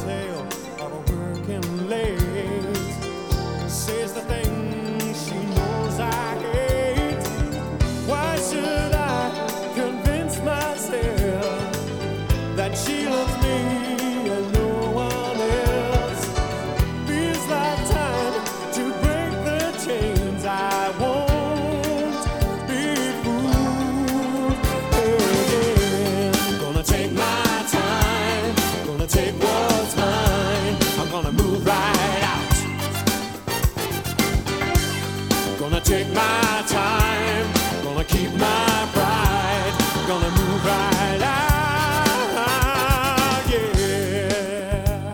tale of a working lady. Says the things she knows I hate. Why should I convince myself that she loves me and no one else? Feels like time to break the chains. I won't be fooled again. Gonna take my time, gonna take what's mine. I'm gonna move right out. Gonna take my time, gonna keep my pride. Gonna move right out, yeah.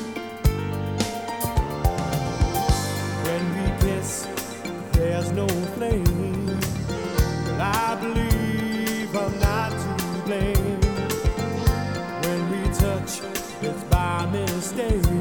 When we kiss, there's no flame. But I believe I'm not to blame. When we touch, it's by mistake.